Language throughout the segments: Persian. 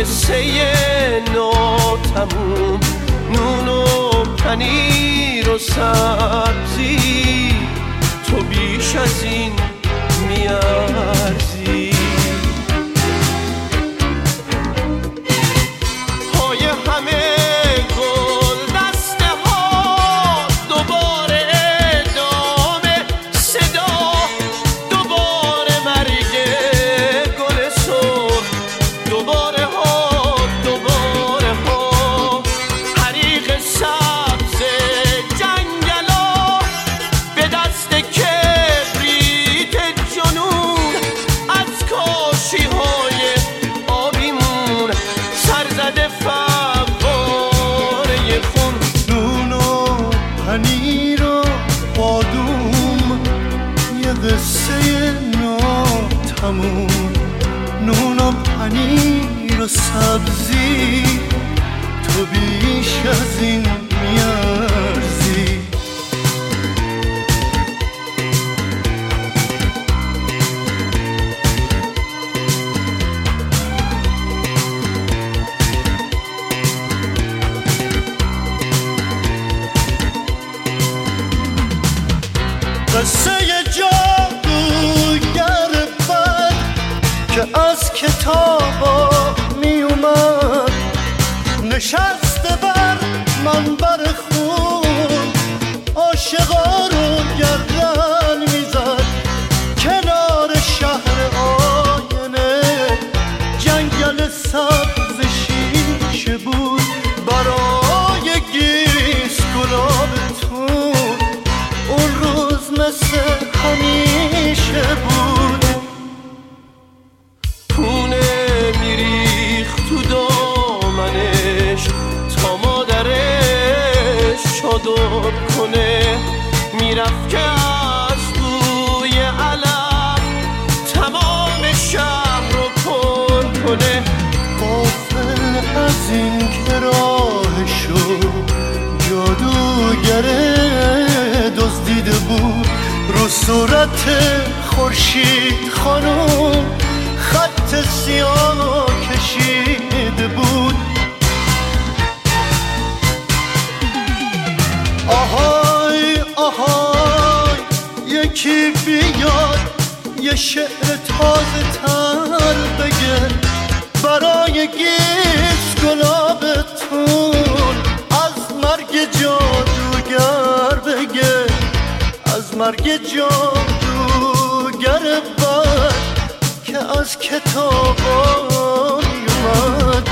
قصه ناتموم، نون و پنیر و سبزی، تو بیش از این میارزی. پای همه گل دسته ها، دوباره ادامه صدا، دوباره مرگ گل سرخ، دوباره ها دوباره ها، حریق سبز جنگلا به دست کبریت جنون، از کاشی های آبیمون سرزده فواره خون. نون و پنیر و بادوم، یه قصه ناتموم، نون و پنیر و سبزی، تو بیش از این میارزی. قصه جادوگر بد که از کتابا می اومد، نشسته بر منبر خون، عاشقا رو گردن میزد کنار شهر آینه. جنگل سبز شیشه بود برای گیس گلابتون، اون روز مثل همیشه بود. پونه میریخت تو دامنش تا مادرش چادر کنه، میرفت که از بوی علف تمام شهر رو پر کنه. غافل از این که راهشو جادوگر دزدیده بود، رو صورت خورشید خانم خط سیاه کشیده بود. آهای آهای یکی بیاد یه شعر تازه تر بگه برای گیس گلابتون، از مرگ جادوگر بگه، از مرگ جادوگر بد که از کتابا میومد.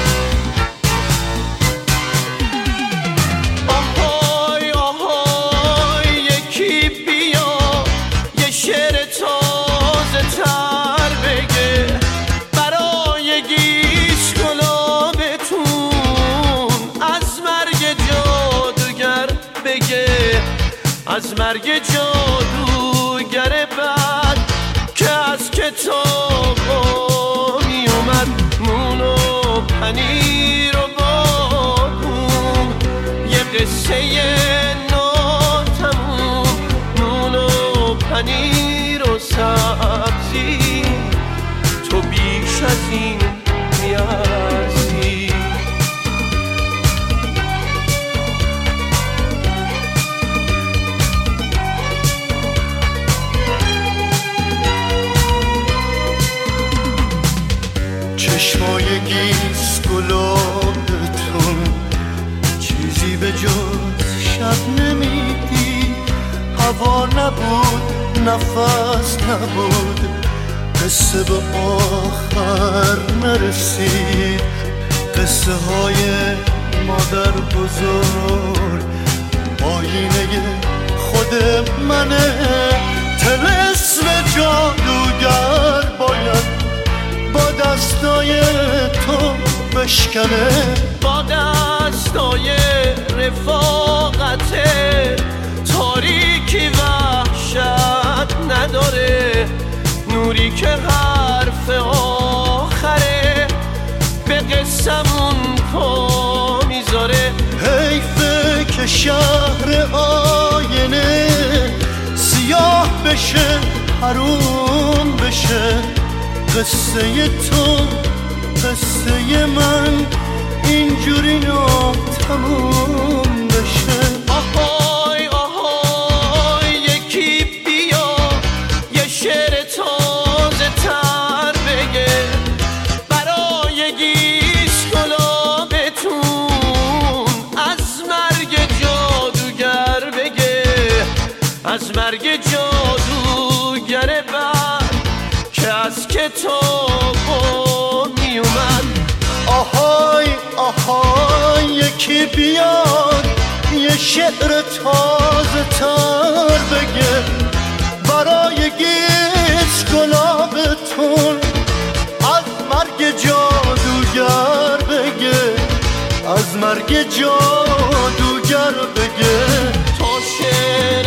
آهای آهای یکی بیا یه شعر تازه تر بگه برای گیس گلابتون، از مرگ جادوگر بگه، از مرگ جادوگر بد که از کتابا می اومد. نون و پنیر و بادوم، یه قصه ناتموم، نون و پنیر و سبزی، تو بیش از این میارزی. چشمای گیس گلابتون چیزی به جز شب نمیدی، هوا نبود نفس نبود، قصه به آخر نرسید. قصه های مادر بزرگ آینه خود منه، طلسم جادوگر باید با دستای تو بشکنه، با دستای رفاقت تاریکی وحشت نداره، نوری که حرف آخره به قسمون پا میذاره. حیفه که شهر آینه سیاه بشه حروم بشه، قصه تو قصه واسه من اینجوری تموم بشه. آهای آهای یکی بیا یه شعر تازه تر بگه برای گیسکلابتون، از مرگ جادوگر بگه، از مرگ جادوگر بر که از کتاب می اومد. آهای آهای یکی بیاد یه شعر تازه تر بگه برای گیسکلابتون، از مرگ جادوگر بگه، از مرگ جادوگر بگه. تا شعر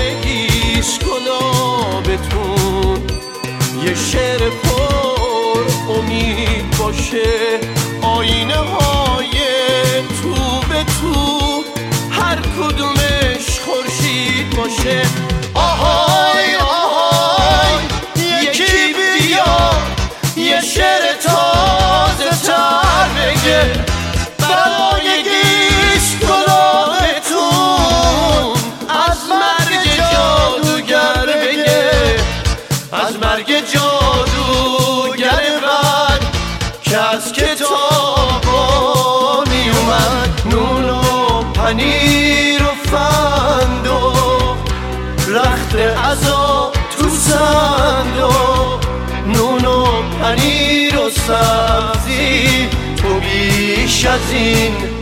گیسکلابتون یه شعر پر امید باشه، آینه های تو به تو هر کدومش خورشید باشه. آهای آهای یکی بیا یه شعر تازه تر بگه برای گیسکلابتون، از مرگ جادوگر بگه، از مرگ جادوگر بد که از کتابا می اومد. نون و پنیر و فندق رخت عزا تو صندوق، نون و پنیر و سبزی تو بیش از این